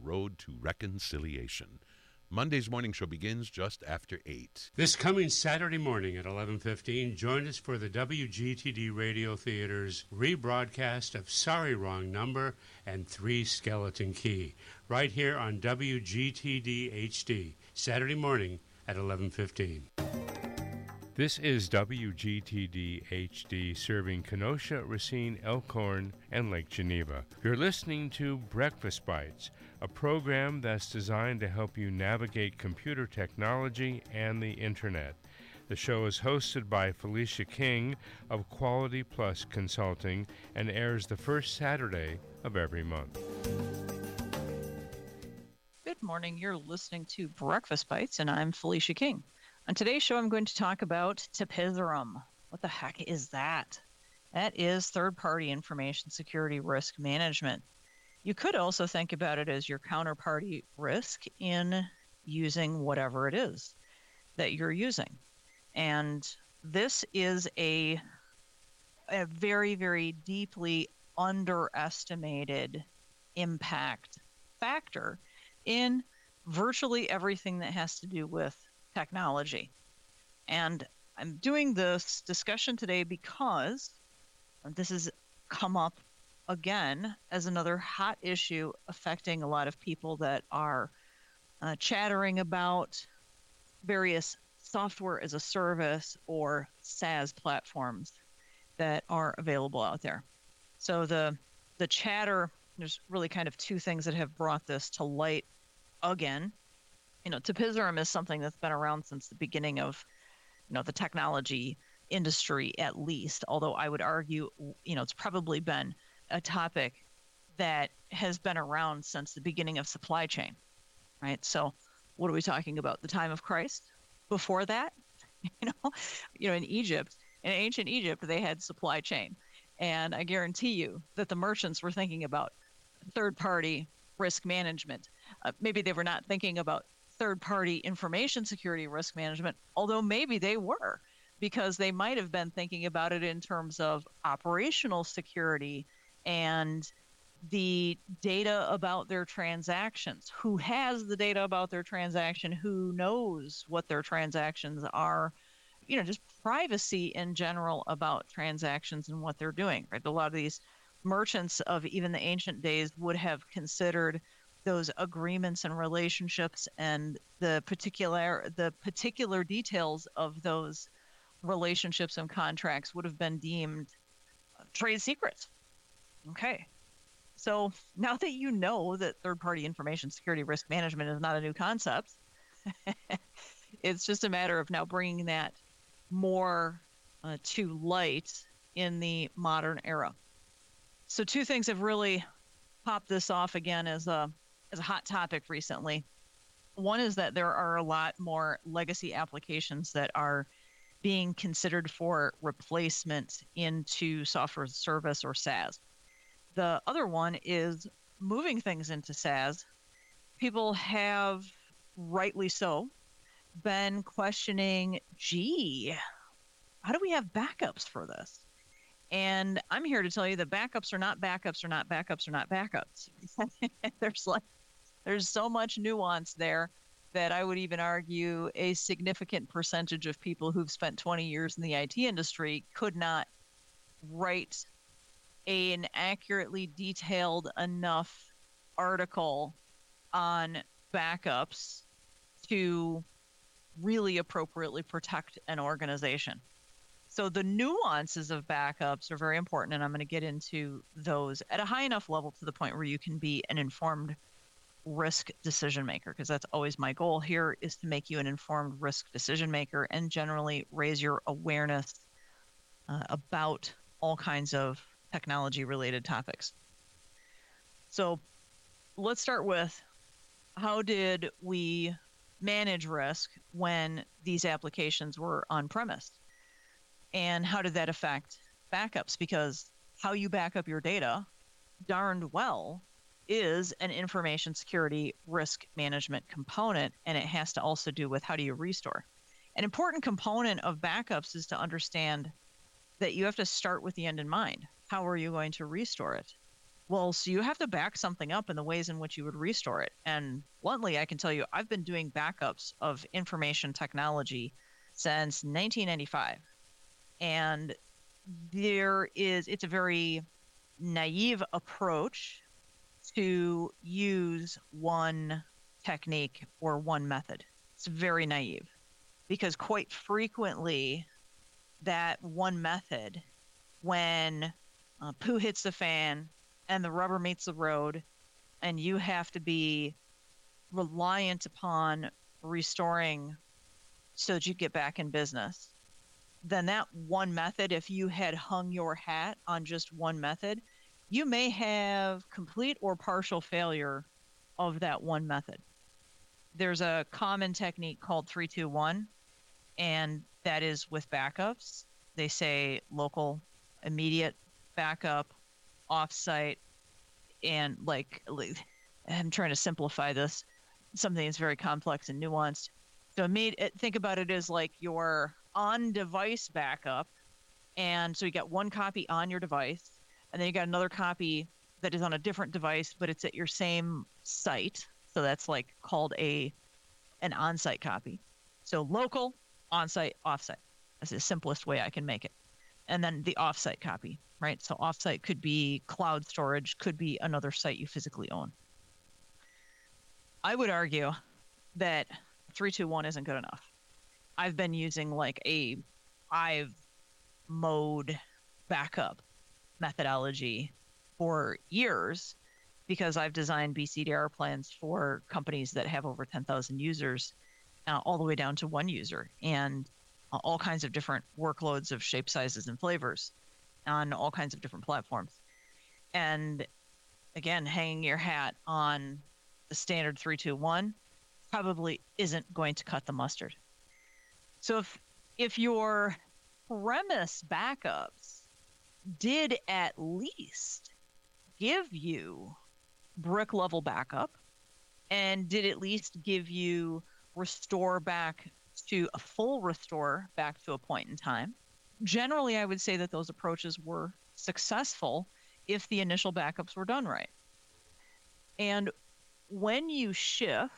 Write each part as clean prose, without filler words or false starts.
road to reconciliation. Monday's morning show begins just after 8. This coming Saturday morning at 11:15, join us for the WGTD Radio Theater's rebroadcast of Sorry Wrong Number and Three Skeleton Key, right here on WGTD HD, Saturday morning at 11:15. This is WGTD HD serving Kenosha, Racine, Elkhorn, and Lake Geneva. You're listening to Breakfast Bites, a program that's designed to help you navigate computer technology and the Internet. The show is hosted by Felicia King of Quality Plus Consulting and airs the first Saturday of every month. Good morning. You're listening to Breakfast Bites, and I'm Felicia King. On today's show, I'm going to talk about TPISRM. What the heck is that? That is third-party information security risk management. You could also think about it as your counterparty risk in using whatever it is that you're using. And this is a very, very deeply underestimated impact factor in virtually everything that has to do with technology. And I'm doing this discussion today because this has come up again as another hot issue affecting a lot of people that are chattering about various software as a service or SaaS platforms that are available out there. So the chatter, there's really kind of two things that have brought this to light again. TPISRM is something that's been around since the beginning of, the technology industry, at least. Although I would argue, it's probably been a topic that has been around since the beginning of supply chain, right? So what are we talking about? The time of Christ? Before that, in Egypt, in ancient Egypt, they had supply chain. And I guarantee you that the merchants were thinking about third-party risk management. Maybe they were not thinking about third-party information security risk management, although maybe they were, because they might have been thinking about it in terms of operational security and the data about their transactions. Who has the data about their transaction? Who knows what their transactions are? Just privacy in general about transactions and what they're doing, right? A lot of these merchants of even the ancient days would have considered those agreements and relationships and the particular details of those relationships and contracts would have been deemed trade secrets. Okay. So now that you know that third-party information security risk management is not a new concept, it's just a matter of now bringing that more to light in the modern era. So two things have really popped this off again as a hot topic recently. One is that there are a lot more legacy applications that are being considered for replacement into software as a service or SaaS. The other one is moving things into SaaS. People have, rightly so, been questioning, how do we have backups for this? And I'm here to tell you that backups are not backups are not backups are not backups. There's so much nuance there that I would even argue a significant percentage of people who've spent 20 years in the IT industry could not write an accurately detailed enough article on backups to really appropriately protect an organization. So the nuances of backups are very important, and I'm going to get into those at a high enough level to the point where you can be an informed risk decision maker, because that's always my goal here, is to make you an informed risk decision maker and generally raise your awareness about all kinds of technology related topics. So let's start with, how did we manage risk when these applications were on premise? And how did that affect backups? Because how you back up your data darned well is an information security risk management component, and it has to also do with how do you restore. An important component of backups is to understand that you have to start with the end in mind. How are you going to restore it? Well, so you have to back something up in the ways in which you would restore it. And bluntly, I can tell you, I've been doing backups of information technology since 1995. And it's a very naive approach to use one technique or one method. It's very naive because quite frequently that one method, when poo hits the fan and the rubber meets the road and you have to be reliant upon restoring so that you get back in business, then that one method, if you had hung your hat on just one method, you may have complete or partial failure of that one method. There's a common technique called 3-2-1, and that is with backups. They say local, immediate backup, offsite, and I'm trying to simplify this, something that's very complex and nuanced. So think about it as like your on-device backup, and so you got one copy on your device, and then you got another copy that is on a different device, but it's at your same site. So that's like called an on-site copy. So local, on-site, off-site. That's the simplest way I can make it. And then the off-site copy, right? So off-site could be cloud storage, could be another site you physically own. I would argue that 3-2-1 isn't good enough. I've been using like a Hive mode backup methodology for years because I've designed BCDR plans for companies that have over 10,000 users, all the way down to one user, and all kinds of different workloads of shape, sizes, and flavors on all kinds of different platforms. And again, hanging your hat on the standard 3-2-1 probably isn't going to cut the mustard. So if your premise backups did at least give you brick level backup and did at least give you restore back to a full restore back to a point in time, generally I would say that those approaches were successful if the initial backups were done right. And when you shift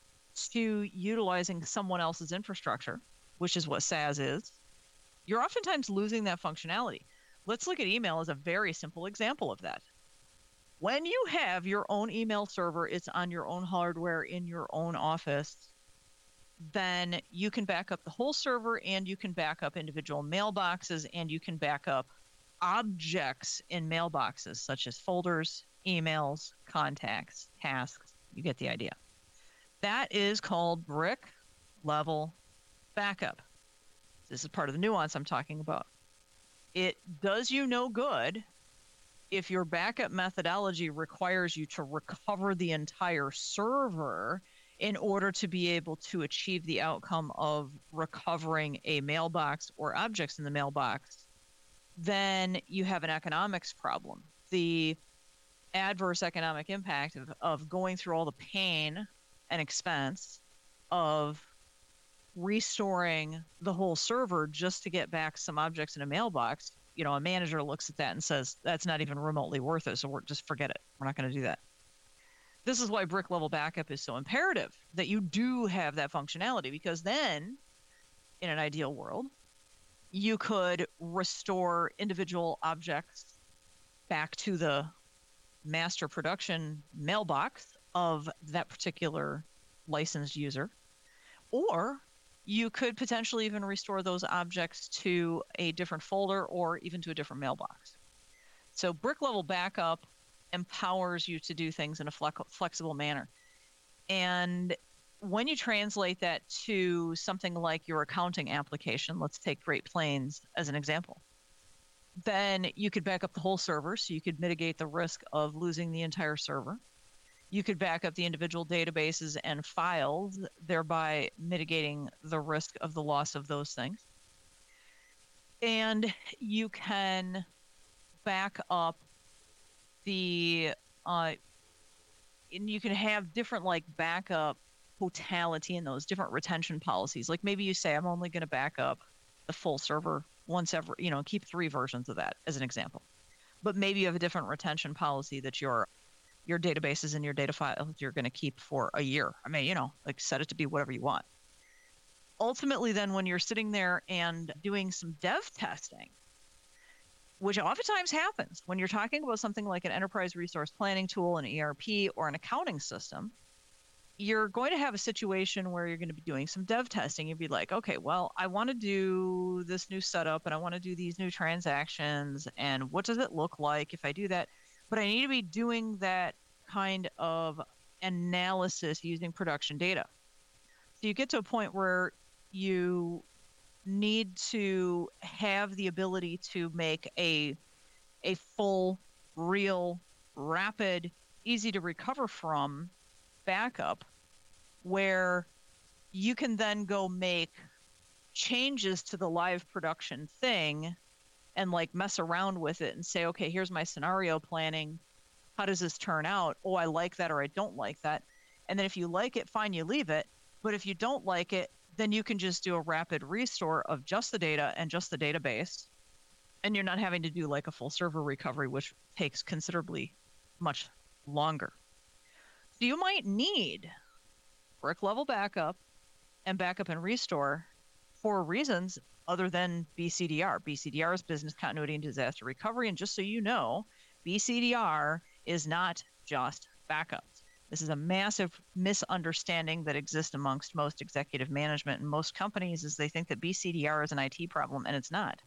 to utilizing someone else's infrastructure, which is what SaaS is, you're oftentimes losing that functionality. Let's look at email as a very simple example of that. When you have your own email server, it's on your own hardware in your own office, then you can back up the whole server and you can back up individual mailboxes and you can back up objects in mailboxes such as folders, emails, contacts, tasks. You get the idea. That is called brick level backup. This is part of the nuance I'm talking about. It does you no good if your backup methodology requires you to recover the entire server in order to be able to achieve the outcome of recovering a mailbox or objects in the mailbox. Then you have an economics problem. The adverse economic impact of going through all the pain and expense of restoring the whole server just to get back some objects in a mailbox. A manager looks at that and says, that's not even remotely worth it. So just forget it. We're not going to do that. This is why brick level backup is so imperative, that you do have that functionality, because then in an ideal world, you could restore individual objects back to the master production mailbox of that particular licensed user, or you could potentially even restore those objects to a different folder or even to a different mailbox. So brick level backup empowers you to do things in a flexible manner. And when you translate that to something like your accounting application, let's take Great Plains as an example, then you could back up the whole server, so you could mitigate the risk of losing the entire server. You could back up the individual databases and files, thereby mitigating the risk of the loss of those things. And you can back up and you can have different backup totality in those different retention policies. Like maybe you say, I'm only going to back up the full server once ever, keep 3 versions of that as an example. but maybe you have a different retention policy that your databases and your data files you're going to keep for a year. I mean, like set it to be whatever you want. Ultimately, then when you're sitting there and doing some dev testing, which oftentimes happens when you're talking about something like an enterprise resource planning tool, an ERP, or an accounting system, you're going to have a situation where you're going to be doing some dev testing. You'd be like, okay, well, I want to do this new setup and I want to do these new transactions. And what does it look like if I do that? But I need to be doing that kind of analysis using production data. So you get to a point where you need to have the ability to make a full, real, rapid, easy to recover from backup where you can then go make changes to the live production thing and like mess around with it and say, okay, here's my scenario planning. How does this turn out? Oh, I like that or I don't like that. And then if you like it, fine, you leave it. But if you don't like it, then you can just do a rapid restore of just the data and just the database. And you're not having to do like a full server recovery, which takes considerably much longer. So you might need brick level backup and restore for reasons other than BCDR. BCDR is business continuity and disaster recovery. And just so you know, BCDR is not just backups. This is a massive misunderstanding that exists amongst most executive management and most companies is they think that BCDR is an IT problem, and it's not.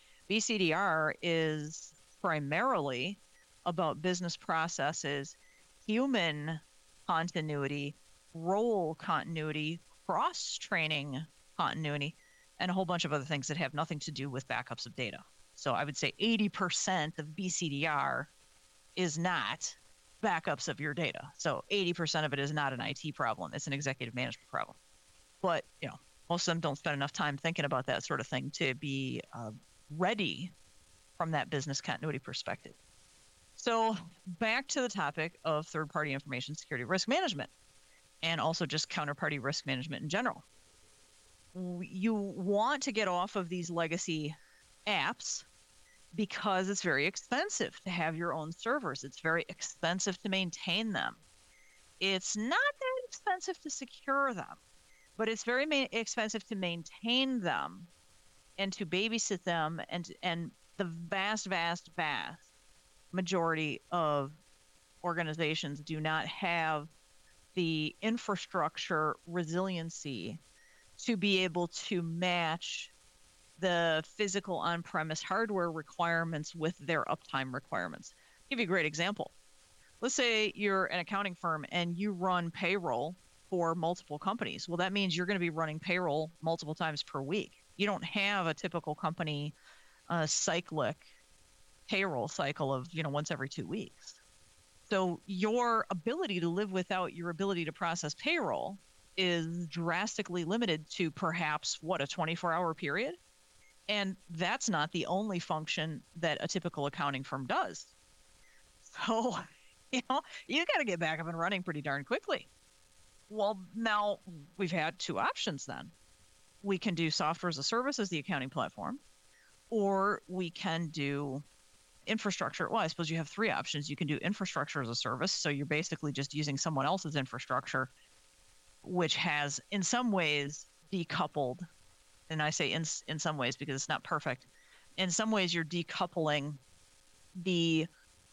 BCDR is primarily about business processes, human continuity, role continuity, cross-training continuity, and a whole bunch of other things that have nothing to do with backups of data. So I would say 80% of BCDR is not backups of your data. So 80% of it is not an IT problem. It's an executive management problem. But, most of them don't spend enough time thinking about that sort of thing to be ready from that business continuity perspective. So back to the topic of third-party information security risk management and also just counterparty risk management in general. You want to get off of these legacy apps because it's very expensive to have your own servers. It's very expensive to maintain them. It's not that expensive to secure them, but it's very expensive to maintain them and to babysit them. And the vast majority of organizations do not have the infrastructure resiliency to be able to match the physical on-premise hardware requirements with their uptime requirements. I'll give you a great example. Let's say you're an accounting firm and you run payroll for multiple companies. Well, that means you're going to be running payroll multiple times per week. You don't have a typical company cyclic payroll cycle of, once every 2 weeks. So your ability to live without your ability to process payroll is drastically limited to perhaps, a 24-hour period? And that's not the only function that a typical accounting firm does. So, you got to get back up and running pretty darn quickly. Well, now we've had two options then. We can do software as a service as the accounting platform, or we can do infrastructure. Well, I suppose you have three options. You can do infrastructure as a service. So you're basically just using someone else's infrastructure, which has in some ways decoupled. And I say in some ways because it's not perfect. In some ways, you're decoupling the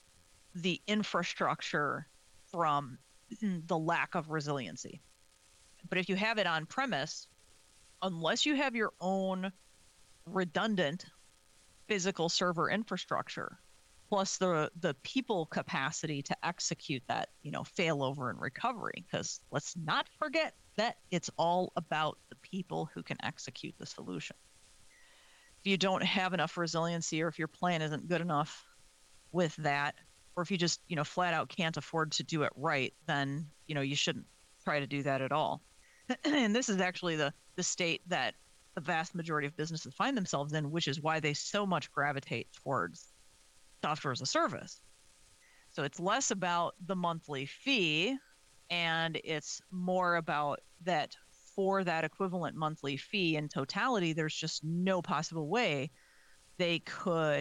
infrastructure from the lack of resiliency. But if you have it on premise, unless you have your own redundant physical server infrastructure, plus the people capacity to execute that, failover and recovery, because let's not forget that it's all about the people who can execute the solution. If you don't have enough resiliency, or if your plan isn't good enough with that, or if you just, flat out can't afford to do it right, then, you shouldn't try to do that at all. And this is actually the state that the vast majority of businesses find themselves in, which is why they so much gravitate towards software as a service. So it's less about the monthly fee, and it's more about that for that equivalent monthly fee in totality, there's just no possible way they could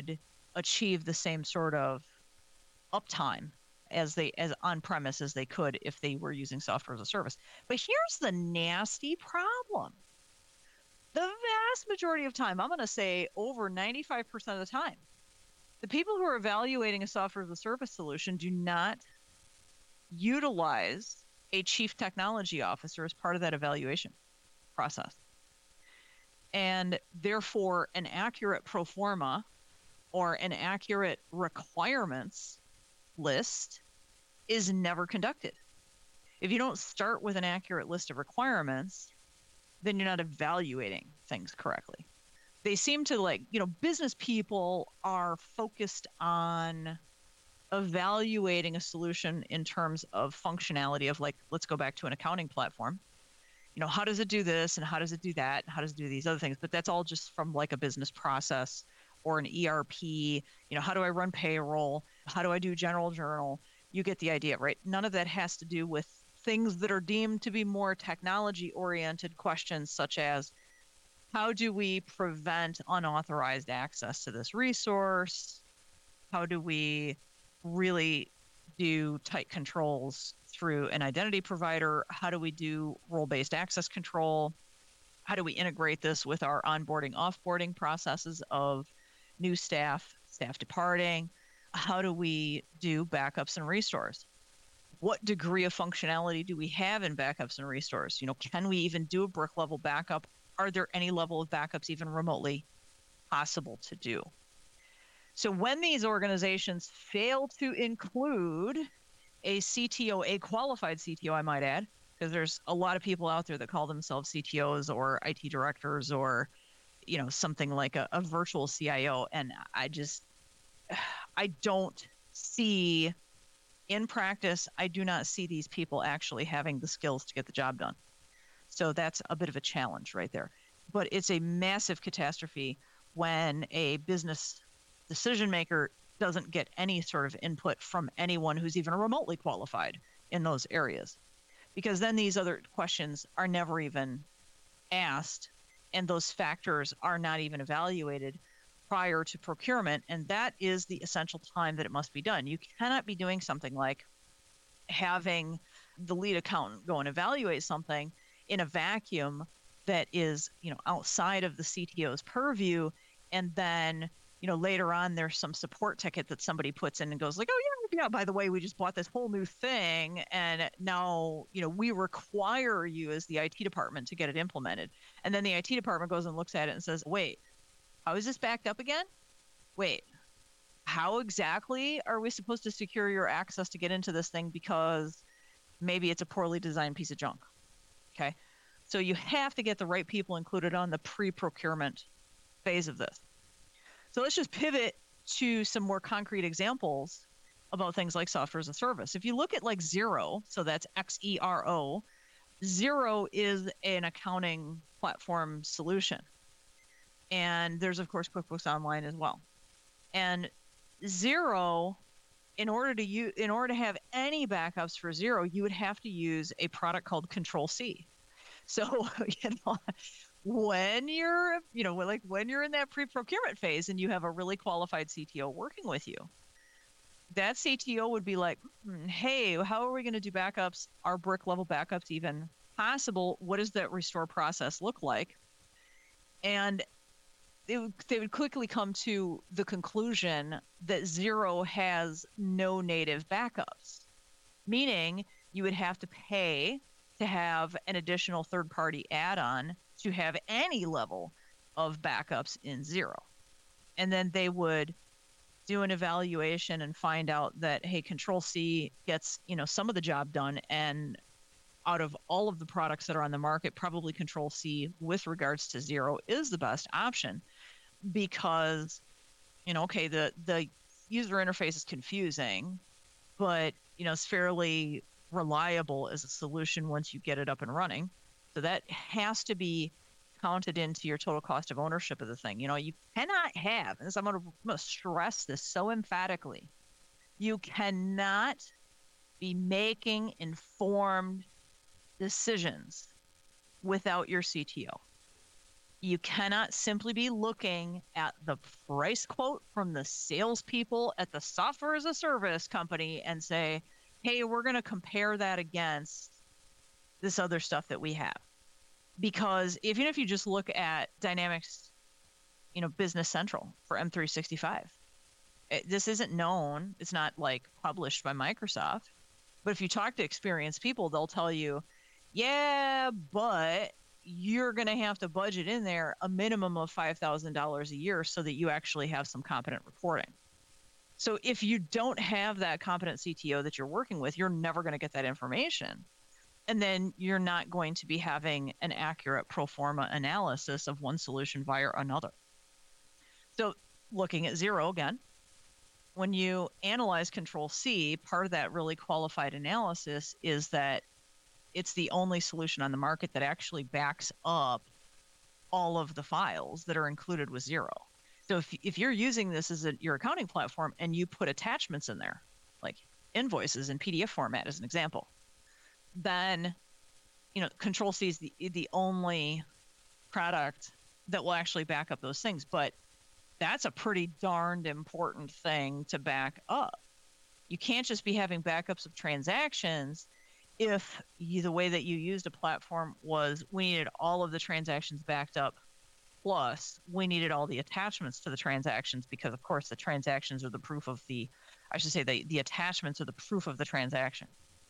achieve the same sort of uptime as on-premise as they could if they were using software as a service. But here's the nasty problem. The vast majority of time, I'm going to say over 95% of the time, the people who are evaluating a software as a service solution do not utilize a chief technology officer as part of that evaluation process. And therefore, an accurate pro forma or an accurate requirements list is never conducted. If you don't start with an accurate list of requirements, then you're not evaluating things correctly. They seem to business people are focused on evaluating a solution in terms of functionality of let's go back to an accounting platform. How does it do this and how does it do that? And how does it do these other things? But that's all just from a business process or an ERP. How do I run payroll? How do I do general journal? You get the idea, right? None of that has to do with things that are deemed to be more technology-oriented questions, such as how do we prevent unauthorized access to this resource? How do we really do tight controls through an identity provider? How do we do role-based access control? How do we integrate this with our onboarding, offboarding processes of new staff departing? How do we do backups and restores? What degree of functionality do we have in backups and restores? Can we even do a brick level backup? Are there any level of backups even remotely possible to do? So when these organizations fail to include a CTO, a qualified CTO, I might add, because there's a lot of people out there that call themselves CTOs or IT directors or, something like a virtual CIO. And I don't see, in practice, I do not see these people actually having the skills to get the job done. So that's a bit of a challenge right there. But it's a massive catastrophe when a business decision maker doesn't get any sort of input from anyone who's even remotely qualified in those areas. Because then these other questions are never even asked, and those factors are not even evaluated prior to procurement, and that is the essential time that it must be done. You cannot be doing something like having the lead accountant go and evaluate something in a vacuum that is, outside of the CTO's purview, and then later on, there's some support ticket that somebody puts in and goes like, oh, yeah, by the way, we just bought this whole new thing. And now, we require you as the IT department to get it implemented. And then the IT department goes and looks at it and says, wait, how is this backed up again? Wait, how exactly are we supposed to secure your access to get into this thing? Because maybe it's a poorly designed piece of junk. Okay. So you have to get the right people included on the pre-procurement phase of this. So let's just pivot to some more concrete examples about things like software as a service. If you look at Xero, so that's Xero, Xero is an accounting platform solution. And there's, of course, QuickBooks Online as well. And Xero, in order to have any backups for Xero, you would have to use a product called Control-C. So, when you're in that pre-procurement phase and you have a really qualified CTO working with you, that CTO would be like, hey, how are we going to do backups? Are brick level backups even possible? What does that restore process look like? And they would quickly come to the conclusion that Xero has no native backups, meaning you would have to pay to have an additional third-party add-on to have any level of backups in Xero. And then they would do an evaluation and find out that, hey, Control-C gets, some of the job done. And out of all of the products that are on the market, probably Control-C with regards to Xero is the best option because, the user interface is confusing, but, it's fairly reliable as a solution once you get it up and running. So that has to be counted into your total cost of ownership of the thing. You cannot have, and I'm going to stress this so emphatically, you cannot be making informed decisions without your CTO. You cannot simply be looking at the price quote from the salespeople at the software as a service company and say, hey, we're going to compare that against this other stuff that we have. Because even if you just look at Dynamics, Business Central for M365, this isn't known. It's not like published by Microsoft. But if you talk to experienced people, they'll tell you, yeah, but you're going to have to budget in there a minimum of $5,000 a year so that you actually have some competent reporting. So if you don't have that competent CTO that you're working with, you're never going to get that information. And then you're not going to be having an accurate pro forma analysis of one solution via another. So looking at Xero again, when you analyze Control-C, part of that really qualified analysis is that it's the only solution on the market that actually backs up all of the files that are included with Xero. So if you're using this as your accounting platform and you put attachments in there, like invoices in PDF format as an example, then Control-C is the only product that will actually back up those things. But that's a pretty darned important thing to back up. You can't just be having backups of transactions if the way that you used a platform was we needed all of the transactions backed up, plus we needed all the attachments to the transactions because, of course, the transactions are the proof of the attachments are the proof of the transaction.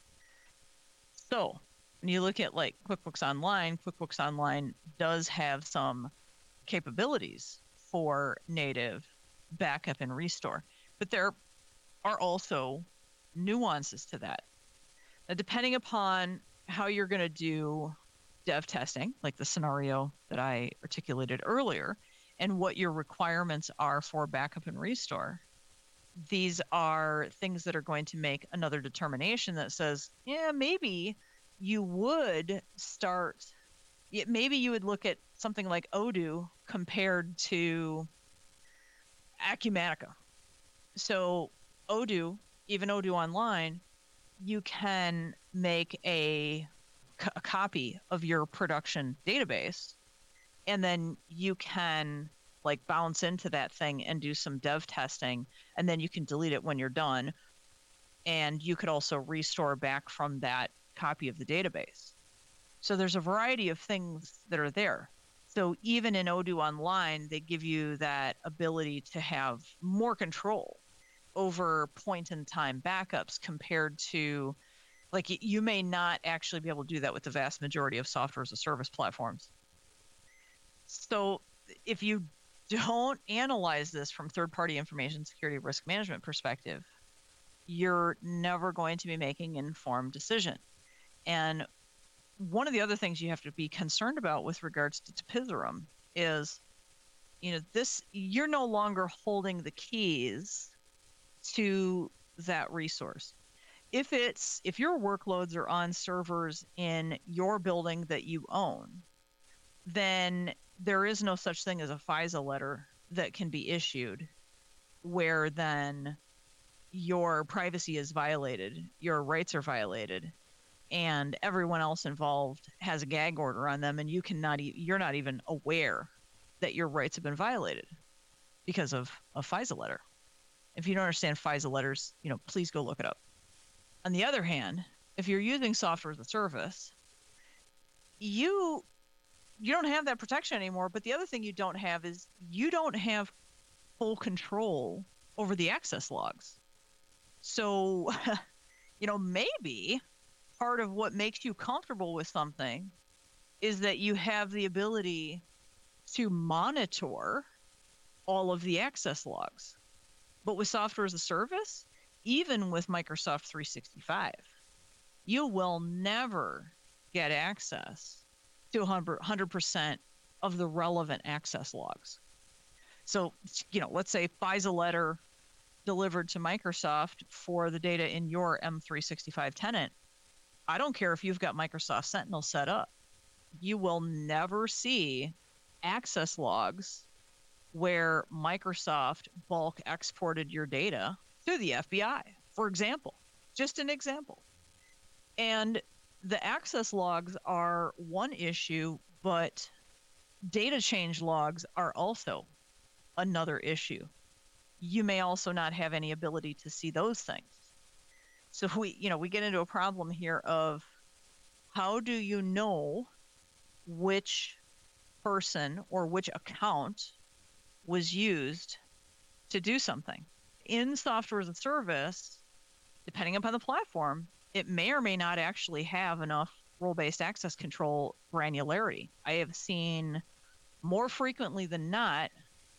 So when you look at like QuickBooks Online does have some capabilities for native backup and restore, but there are also nuances to that. Now, depending upon how you're going to do dev testing, like the scenario that I articulated earlier, and what your requirements are for backup and restore, these are things that are going to make another determination that says, yeah, maybe you would look at something like Odoo compared to Acumatica. So Odoo, even Odoo Online, you can make a copy of your production database, and then you can like bounce into that thing and do some dev testing, and then you can delete it when you're done. And you could also restore back from that copy of the database. So there's a variety of things that are there. So even in Odoo Online, they give you that ability to have more control over point-in-time backups compared to, like, you may not actually be able to do that with the vast majority of software as a service platforms. So if you don't analyze this from third-party information security risk management perspective, you're never going to be making an informed decision. And one of the other things you have to be concerned about with regards to Tapizarum is, you're no longer holding the keys to that resource. If your workloads are on servers in your building that you own, then there is no such thing as a FISA letter that can be issued where then your privacy is violated, your rights are violated, and everyone else involved has a gag order on them, and you're not even aware that your rights have been violated because of a FISA letter. If you don't understand FISA letters, please go look it up. On the other hand, if you're using software as a service, you don't have that protection anymore. But the other thing you don't have is you don't have full control over the access logs. So, maybe part of what makes you comfortable with something is that you have the ability to monitor all of the access logs. But with software as a service, even with Microsoft 365, you will never get access to 100% of the relevant access logs. So, let's say FISA letter delivered to Microsoft for the data in your M365 tenant. I don't care if you've got Microsoft Sentinel set up. You will never see access logs where Microsoft bulk exported your data to the FBI, for example. Just an example. And the access logs are one issue, but Data change logs are also another issue. You may also not have any ability to see those things. So we get into a problem here of how do you know which person or which account was used to do something? In software as a service, depending upon the platform, it may or may not actually have enough role-based access control granularity. I have seen more frequently than not,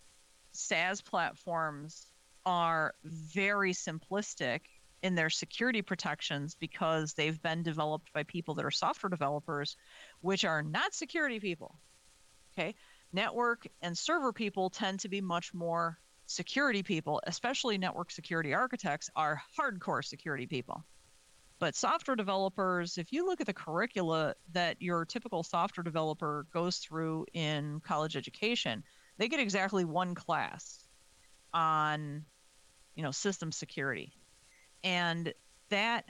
SaaS platforms are very simplistic in their security protections because they've been developed by people that are software developers, which are not security people. Okay. Network and server people tend to be much more security people, especially network security architects are hardcore security people. But software developers, if you look at the curricula that your typical software developer goes through in college education, they get exactly one class on, system security. And that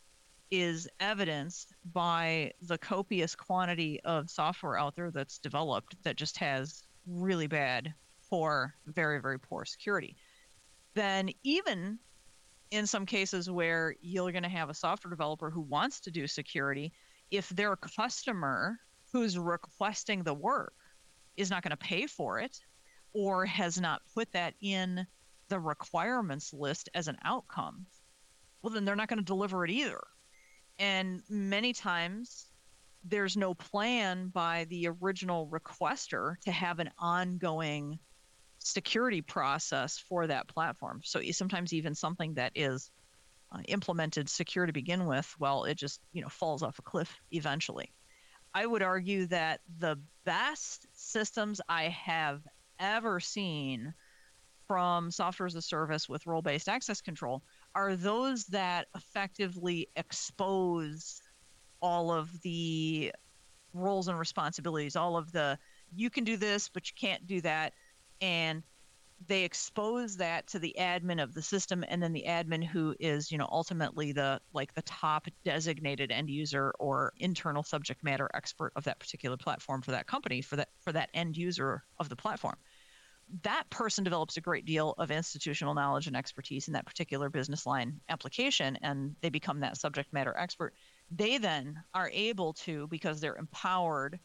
is evidenced by the copious quantity of software out there that's developed that just has really bad, poor, very, very poor security. Then even in some cases where you're going to have a software developer who wants to do security, if their customer who's requesting the work is not going to pay for it or has not put that in the requirements list as an outcome, well, then they're not going to deliver it either. And many times there's no plan by the original requester to have an ongoing security process for that platform. So sometimes even something that is implemented secure to begin with, well, it just falls off a cliff eventually. I would argue that the best systems I have ever seen from software as a service with role-based access control are those that effectively expose all of the roles and responsibilities, all of the, you can do this, but you can't do that. And they expose that to the admin of the system, and then the admin who is, ultimately the top designated end user or internal subject matter expert of that particular platform for that company, for that end user of the platform. That person develops a great deal of institutional knowledge and expertise in that particular business line application, and they become that subject matter expert. They then are able to, because they're empowered,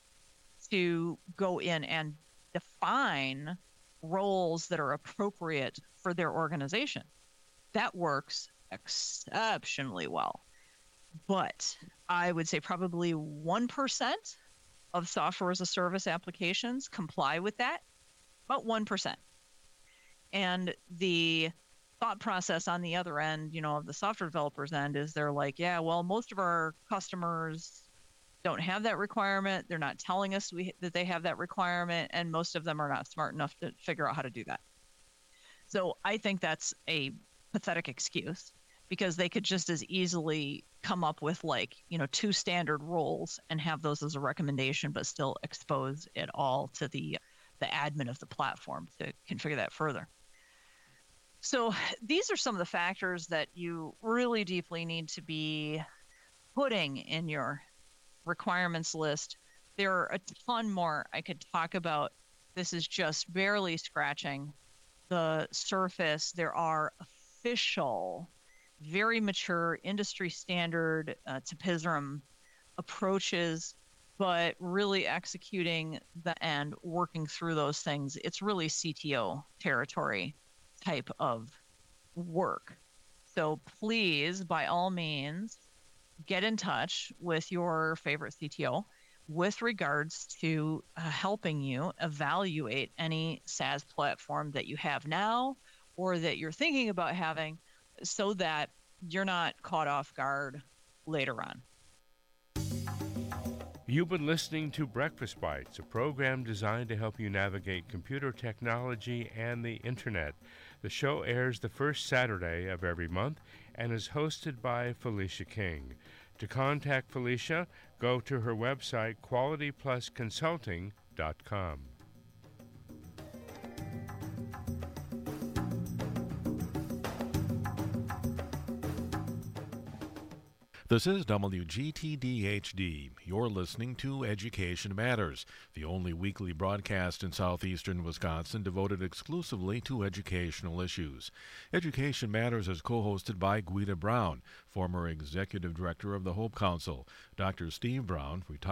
to go in and define roles that are appropriate for their organization. That works exceptionally well. But I would say probably 1% of software as a service applications comply with that, about 1%. And the thought process on the other end, of the software developers end is they're like, yeah, well, most of our customers don't have that requirement. They're not telling us that they have that requirement, and most of them are not smart enough to figure out how to do that. So I think that's a pathetic excuse, because they could just as easily come up with 2 standard roles and have those as a recommendation, but still expose it all to the admin of the platform to configure that further. So these are some of the factors that you really deeply need to be putting in your requirements list. There are a ton more I could talk about. This is just barely scratching the surface. There are official, very mature, industry standard TPISRM approaches, but really executing and working through those things, it's really CTO territory type of work. So please, by all means, get in touch with your favorite CTO with regards to helping you evaluate any SaaS platform that you have now or that you're thinking about having, so that you're not caught off guard later on. You've been listening to Breakfast Bites, a program designed to help you navigate computer technology and the Internet. The show airs the first Saturday of every month and is hosted by Felicia King. To contact Felicia, go to her website, qualityplusconsulting.com. This is WGTD-HD. You're listening to Education Matters, the only weekly broadcast in southeastern Wisconsin devoted exclusively to educational issues. Education Matters is co-hosted by Guida Brown, former executive director of the Hope Council. Dr. Steve Brown, retired